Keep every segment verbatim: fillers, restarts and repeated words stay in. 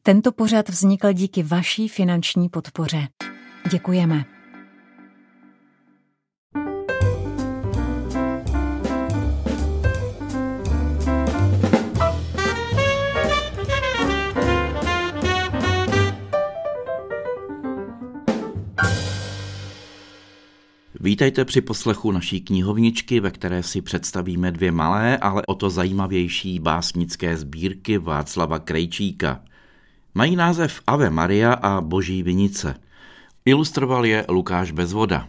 Tento pořad vznikl díky vaší finanční podpoře. Děkujeme. Vítejte při poslechu naší knihovničky, ve které si představíme dvě malé, ale o to zajímavější básnické sbírky Václava Krejčíka. Mají název Ave Maria a Boží vinice. Ilustroval je Lukáš Bezvoda.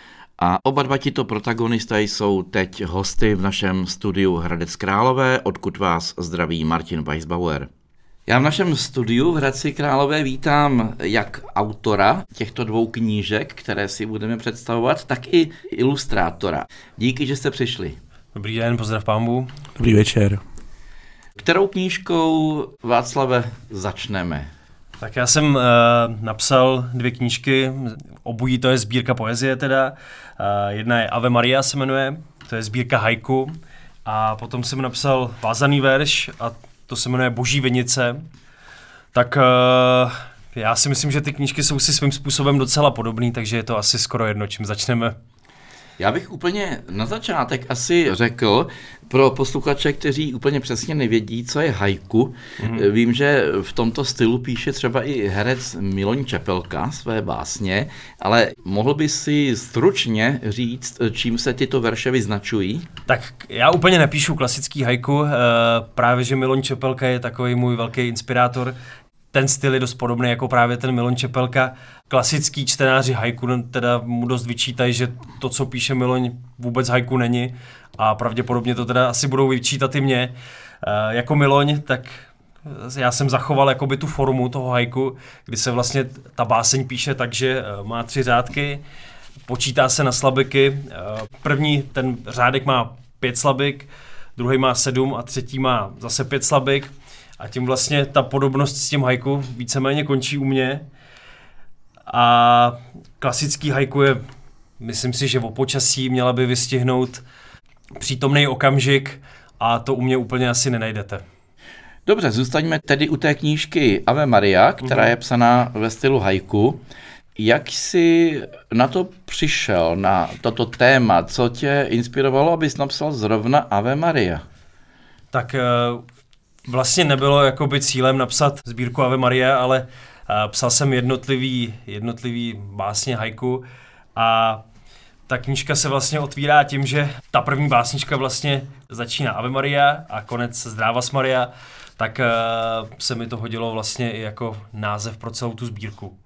A oba dva tito protagonisté jsou teď hosty v našem studiu Hradec Králové, odkud vás zdraví Martin Weisbauer. Já v našem studiu v Hradci Králové vítám jak autora těchto dvou knížek, které si budeme představovat, tak i ilustrátora. Díky, že jste přišli. Dobrý den, pozdrav pánbu. Dobrý večer. Kterou knížkou, Václave, začneme? Tak já jsem uh, napsal dvě knížky, obojí to je sbírka poezie teda. Uh, jedna je Ave Maria se jmenuje, to je sbírka haiku. A potom jsem napsal vázaný verš a to se jmenuje Boží vinice. Tak uh, já si myslím, že ty knížky jsou si svým způsobem docela podobný, takže je to asi skoro jedno, čím začneme. Já bych úplně na začátek asi řekl pro posluchače, kteří úplně přesně nevědí, co je haiku. Mm-hmm. Vím, že v tomto stylu píše třeba i herec Miloň Čepelka své básně, ale mohl by si stručně říct, čím se tyto verše vyznačují? Tak já úplně nepíšu klasický haiku, právě že Miloň Čepelka je takový můj velký inspirátor. Ten styl je dost podobný jako právě ten Miloň Čepelka. Klasický čtenáři haiku teda mu dost vyčítají, že to, co píše Miloň, vůbec haiku není a pravděpodobně to teda asi budou vyčítat i mě. E, jako Miloň, tak já jsem zachoval jakoby tu formu toho haiku, kdy se vlastně ta báseň píše tak, že má tři řádky, počítá se na slabiky. E, první ten řádek má pět slabik, druhý má sedm a třetí má zase pět slabik. A tím vlastně ta podobnost s tím haiku víceméně končí u mě. A klasický haiku je, myslím si, že o počasí měla by vystihnout přítomný okamžik a to u mě úplně asi nenajdete. Dobře, zůstaňme tedy u té knížky Ave Maria, která je psaná ve stylu haiku. Jak jsi na to přišel, na toto téma? Co tě inspirovalo, abys napsal zrovna Ave Maria? Tak vlastně nebylo jakoby cílem napsat sbírku Ave Maria, ale uh, psal jsem jednotlivý, jednotlivý básně haiku a ta knížka se vlastně otvírá tím, že ta první básnička vlastně začíná Ave Maria a konec Zdrávas Maria, tak uh, se mi to hodilo vlastně i jako název pro celou tu sbírku.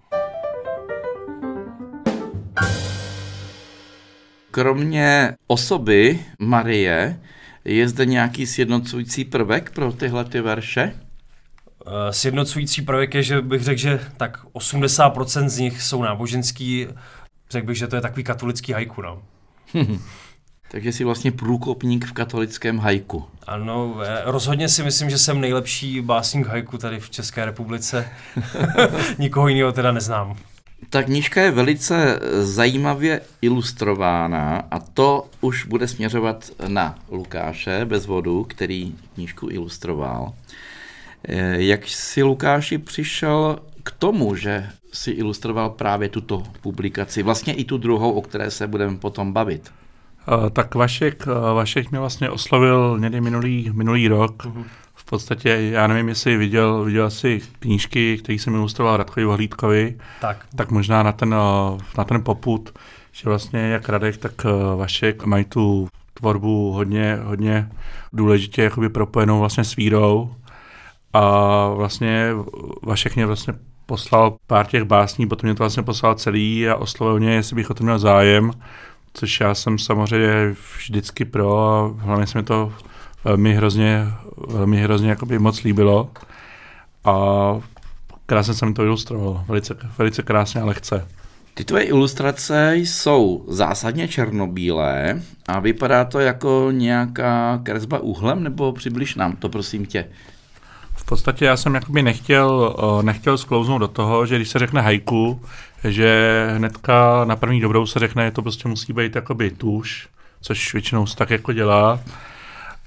Kromě osoby Marie, je zde nějaký sjednocující prvek pro tyhle ty verše? Sjednocující prvek je, že bych řekl, že tak osmdesát procent z nich jsou náboženský. Řekl bych, že to je takový katolický haiku, no. Takže jsi vlastně průkopník v katolickém haiku. Ano, rozhodně si myslím, že jsem nejlepší básník haiku tady v České republice. Nikoho jiného teda neznám. Ta knížka je velice zajímavě ilustrována a to už bude směřovat na Lukáše Bezvodu, který knížku ilustroval. Jak jsi, Lukáši, přišel k tomu, že jsi ilustroval právě tuto publikaci, vlastně i tu druhou, o které se budeme potom bavit? Tak Vašek, Vašek mě vlastně oslovil někdy minulý, minulý rok. Uh-huh. V podstatě, já nevím, jestli viděl, viděl si knížky, které jsem ilustroval Radkovi Vohlídkovi, tak. tak možná na ten, na ten popud, že vlastně jak Radek, tak Vašek mají tu tvorbu hodně, hodně důležitě jakoby propojenou vlastně s vírou. A vlastně Vašek mě vlastně poslal pár těch básní, potom mě to vlastně poslal celý a oslovil mě, jestli bych o to měl zájem, což já jsem samozřejmě vždycky pro a hlavně se mi to velmi hrozně, velmi hrozně jakoby moc líbilo a krásně jsem to ilustroval, velice, velice krásně a lehce. Ty tvoje ilustrace jsou zásadně černobílé a vypadá to jako nějaká kresba úhlem, nebo přibliž nám to, prosím tě. V podstatě já jsem jakoby nechtěl, nechtěl sklouznout do toho, že když se řekne haiku, že hnedka na první dobrou se řekne, že to prostě musí být jakoby tuš, což většinou se tak jako dělá.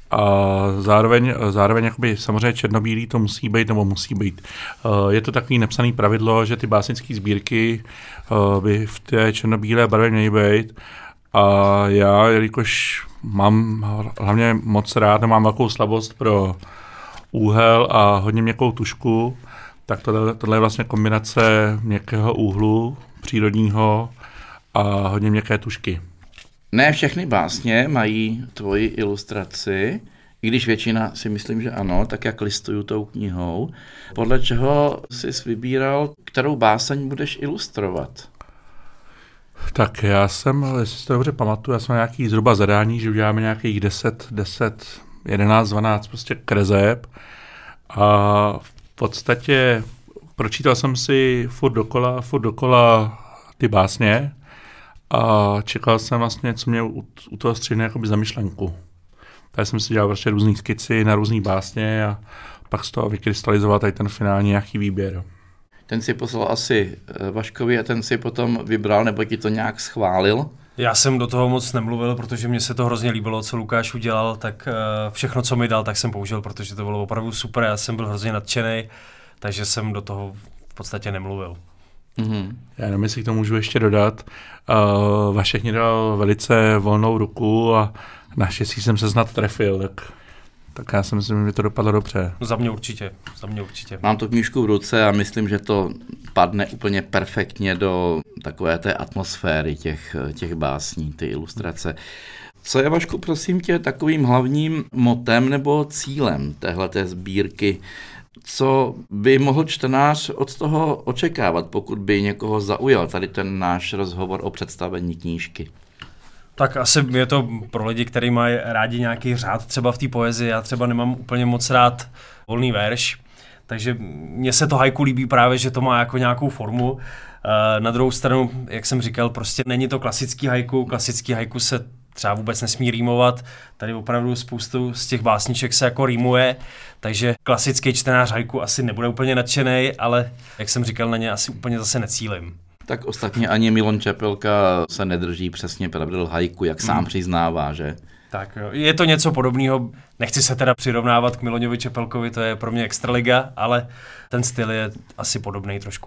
A zároveň, zároveň jakoby, samozřejmě černobílý to musí být, nebo musí být. Je to takový nepsaný pravidlo, že ty básnické sbírky by v té černobílé barvě měly být. A já, jelikož mám hlavně moc rád, mám velkou slabost pro úhel a hodně měkkou tušku, tak tohle, tohle je vlastně kombinace měkkého úhlu, přírodního a hodně měkké tušky. Ne všechny básně mají tvoji ilustraci, i když většina si myslím, že ano, tak jak listuju tou knihou. Podle čeho jsi vybíral, kterou báseň budeš ilustrovat? Tak já jsem, jestli si to dobře pamatuju, já jsem nějaký zhruba zadání, že uděláme nějakých deset, deset, jedenáct, dvanáct prostě kreseb a v podstatě pročítal jsem si furt dokola, furt dokola ty básně a čekal jsem vlastně, co mě u, u toho střihne jakoby za myšlenku. Takže jsem si dělal prostě různý skici na různý básně a pak z toho vykrystalizoval tady ten finální nějaký výběr. Ten si poslal asi Vaškovi a ten si potom vybral, nebo ti to nějak schválil? Já jsem do toho moc nemluvil, protože mně se to hrozně líbilo, co Lukáš udělal, tak všechno, co mi dal, tak jsem použil, protože to bylo opravdu super, já jsem byl hrozně nadšený, takže jsem do toho v podstatě nemluvil. Mm-hmm. Já nevím, jestli k tomu můžu ještě dodat. Uh, Vašek mě dal velice volnou ruku a naštěstí jsem se snad trefil, tak, tak já si myslím, že to dopadlo dobře. No za mě určitě, za mě určitě. Mám tu knížku v ruce a myslím, že to padne úplně perfektně do takové té atmosféry těch, těch básní, ty ilustrace. Co je, Vašku, prosím tě, takovým hlavním motem nebo cílem téhleté sbírky? Co by mohl čtenář od toho očekávat, pokud by někoho zaujal tady ten náš rozhovor o představení knížky? Tak asi je to pro lidi, kteří mají rádi nějaký řád třeba v té poezii. Já třeba nemám úplně moc rád volný verš, takže mně se to haiku líbí právě, že to má jako nějakou formu. Na druhou stranu, jak jsem říkal, prostě není to klasický haiku. Klasický haiku se třeba vůbec nesmí rýmovat. Tady opravdu spoustu z těch básniček se jako rýmuje, takže klasický čtenář haiku asi nebude úplně nadšenej, ale jak jsem říkal, na ně asi úplně zase necílim. Tak ostatně ani Milon Čepelka se nedrží přesně pravidel haiku, jak sám hmm. přiznává, že? Tak jo. Je to něco podobného, nechci se teda přirovnávat k Miloňovi Čepelkovi, to je pro mě extraliga, ale ten styl je asi podobný trošku.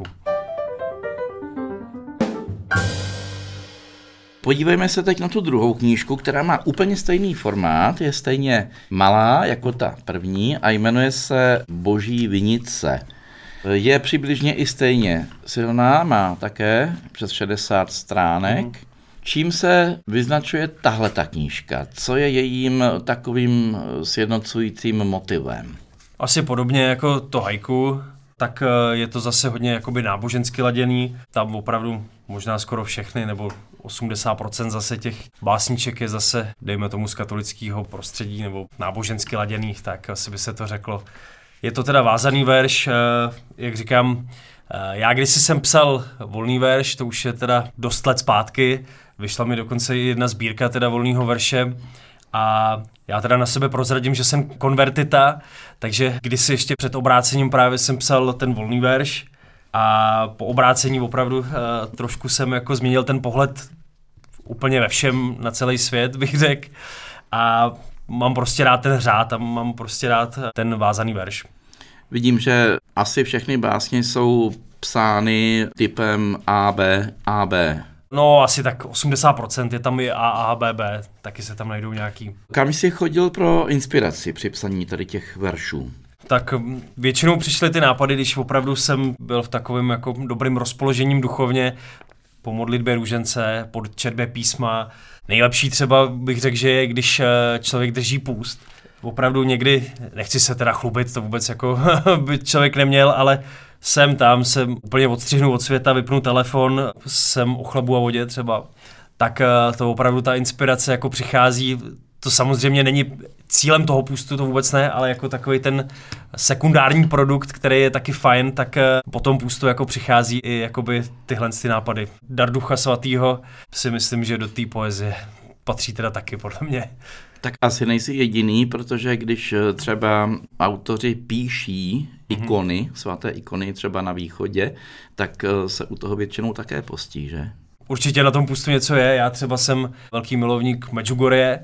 Podívejme se teď na tu druhou knížku, která má úplně stejný formát, je stejně malá jako ta první a jmenuje se Boží vinice. Je přibližně i stejně silná, má také přes šedesát stránek. Mm. Čím se vyznačuje tahleta knížka? Co je jejím takovým sjednocujícím motivem? Asi podobně jako to haiku, tak je to zase hodně jakoby nábožensky laděný. Tam opravdu možná skoro všechny, nebo osmdesát procent zase těch básniček je zase, dejme tomu, z katolického prostředí nebo nábožensky laděných, tak asi by se to řeklo. Je to teda vázaný verš, jak říkám, já kdysi jsem psal volný verš, to už je teda dost let zpátky, vyšla mi dokonce jedna sbírka teda volného verše a já teda na sebe prozradím, že jsem konvertita, takže kdysi ještě před obrácením právě jsem psal ten volný verš a po obrácení opravdu trošku jsem jako změnil ten pohled úplně ve všem na celý svět, bych řekl, a mám prostě rád ten řád a mám prostě rád ten vázaný verš. Vidím, že asi všechny básně jsou psány typem A B, A B. No, asi tak osmdesát procent je tam i A A, B B, taky se tam najdou nějaký. Kam jsi chodil pro inspiraci při psaní tady těch veršů? Tak většinou přišly ty nápady, když opravdu jsem byl v takovém jako dobrým rozpoložením duchovně, po modlitbě růžence, po četbě písma. Nejlepší třeba bych řekl, že je, když člověk drží půst. Opravdu někdy, nechci se teda chlubit, to vůbec jako by člověk neměl, ale jsem tam, jsem úplně odstřihnu od světa, vypnu telefon, jsem o chlebu a vodě třeba, tak to opravdu ta inspirace jako přichází. To samozřejmě není cílem toho půstu, to vůbec ne, ale jako takový ten sekundární produkt, který je taky fajn, tak po tom půstu jako přichází i jakoby tyhle ty nápady. Dar Ducha Svatýho si myslím, že do té poezie patří teda taky podle mě. Tak asi nejsi jediný, protože když třeba autoři píší ikony, mm-hmm. svaté ikony třeba na východě, tak se u toho většinou také postí, že? Určitě na tom půstu něco je, já třeba jsem velký milovník Medjugorje,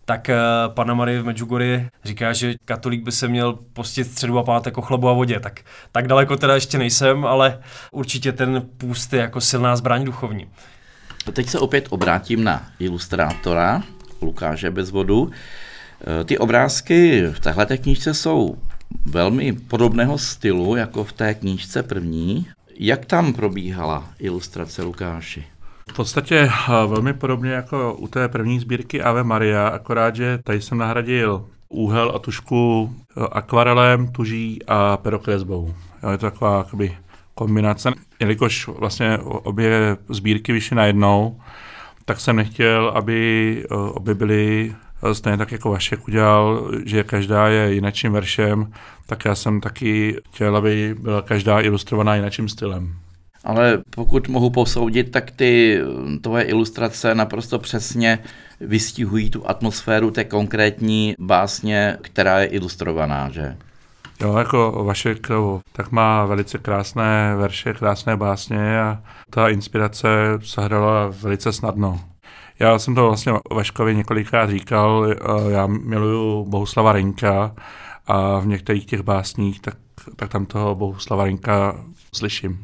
tak Panna Marie v Medjugorji říká, že katolík by se měl postit středu a pátek o chlebu a vodě. Tak, tak daleko teda ještě nejsem, ale určitě ten půst je jako silná zbraň duchovní. Teď se opět obrátím na ilustrátora Lukáše Bezvodu. Ty obrázky v téhleté knížce jsou velmi podobného stylu, jako v té knížce první. Jak tam probíhala ilustrace, Lukáši? V podstatě velmi podobně jako u té první sbírky Ave Maria, akorát, že tady jsem nahradil úhel a tušku akvarelem, tuží a perokresbou. Je to taková jakoby kombinace. Jelikož vlastně obě sbírky vyšly najednou, tak jsem nechtěl, aby obě byly stejně tak, jako Vašek udělal, že každá je jinačím veršem, tak já jsem taky chtěl, aby byla každá ilustrovaná jinačím stylem. Ale pokud mohu posoudit, tak ty tvoje ilustrace naprosto přesně vystihují tu atmosféru té konkrétní básně, která je ilustrovaná, že? Jo, jako Vašek tak má velice krásné verše, krásné básně a ta inspirace se hledala velice snadno. Já jsem to vlastně Vaškovi několikrát říkal, já miluju Bohuslava Reňka a v některých těch básních, tak, tak tam toho Bohuslava Reňka slyším.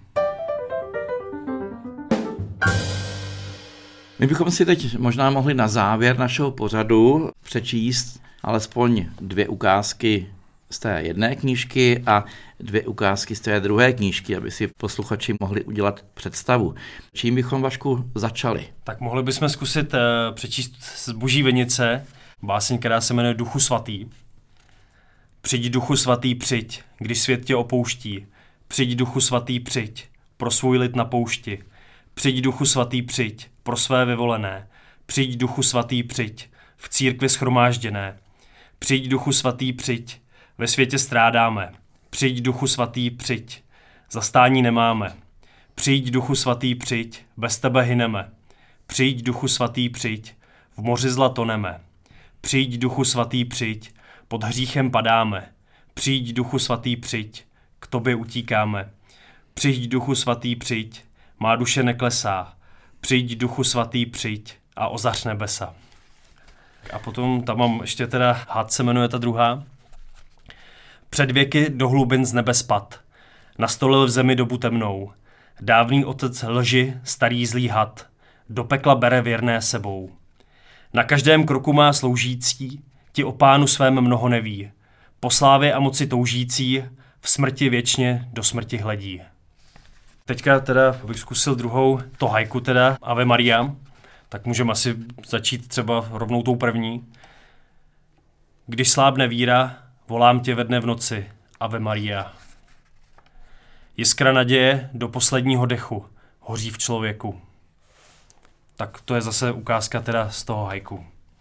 My bychom si teď možná mohli na závěr našeho pořadu přečíst alespoň dvě ukázky z té jedné knížky a dvě ukázky z té druhé knížky, aby si posluchači mohli udělat představu. Čím bychom, Vašku, začali? Tak mohli bychom zkusit uh, přečíst z Boží vinice báseň, která se jmenuje Duchu svatý. Přijď, Duchu svatý, přijď, když svět tě opouští. Přijď, Duchu svatý, přijď, pro svůj lid na poušti. Přijď, Duchu svatý, přijď, pro své vyvolené. Přijď, Duchu svatý, přijď, v církvi shromážděné. Přijď, Duchu svatý, přijď, ve světě strádáme. Přijď, Duchu svatý, přijď, zastání nemáme. Přijď, Duchu svatý, přijď, bez tebe hyneme. Přijď, Duchu svatý, přijď, v moři zla toneme. Přijď, Duchu svatý, přijď, pod hříchem padáme. Přijď, Duchu svatý, přijď, k tobě utíkáme. Přijď, Duchu svatý, přijď, má duše neklesá. Přijď, Duchu svatý, přijď a ozař nebesa. A potom tam mám ještě teda, had se jmenuje ta druhá. Před věky do hlubin z nebe spad, nastolil v zemi dobu temnou. Dávný otec lži, starý zlý had, do pekla bere věrné sebou. Na každém kroku má sloužící, ti o pánu svém mnoho neví. Po slávě a moci toužící, v smrti věčně do smrti hledí. Teďka teda bych zkusil druhou, to haiku teda, Ave Maria, tak můžeme asi začít třeba rovnou tou první. Když slábne víra, volám tě ve dne v noci, Ave Maria. Jiskra naděje do posledního dechu hoří v člověku. Tak to je zase ukázka teda z toho haiku.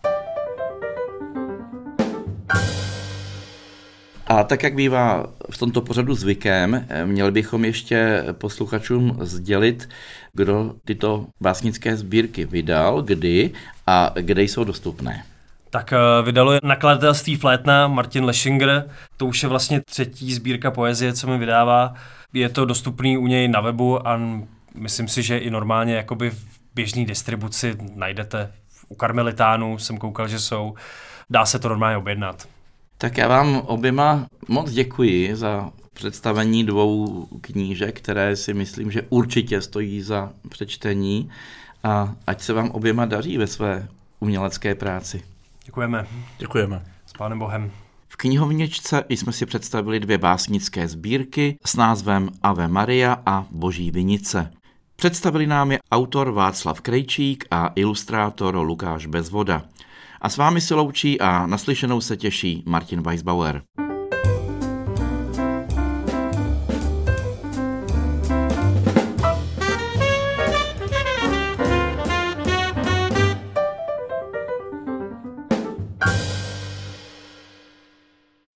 A tak, jak bývá v tomto pořadu zvykem, měli bychom ještě posluchačům sdělit, kdo tyto básnické sbírky vydal, kdy a kde jsou dostupné. Tak vydalo je nakladatelství Flétna, Martin Leschinger, to už je vlastně třetí sbírka poezie, co mi vydává. Je to dostupný u něj na webu a myslím si, že i normálně jakoby v běžné distribuci najdete. U Karmelitánů jsem koukal, že jsou. Dá se to normálně objednat. Tak já vám oběma moc děkuji za představení dvou knížek, které si myslím, že určitě stojí za přečtení a ať se vám oběma daří ve své umělecké práci. Děkujeme. Děkujeme. S Pánem Bohem. V knihovničce jsme si představili dvě básnické sbírky s názvem Ave Maria a Boží vinice. Představili nám je autor Václav Krejčík a ilustrátor Lukáš Bezvoda. A s vámi se loučí a naslyšenou se těší Martin Weisbauer.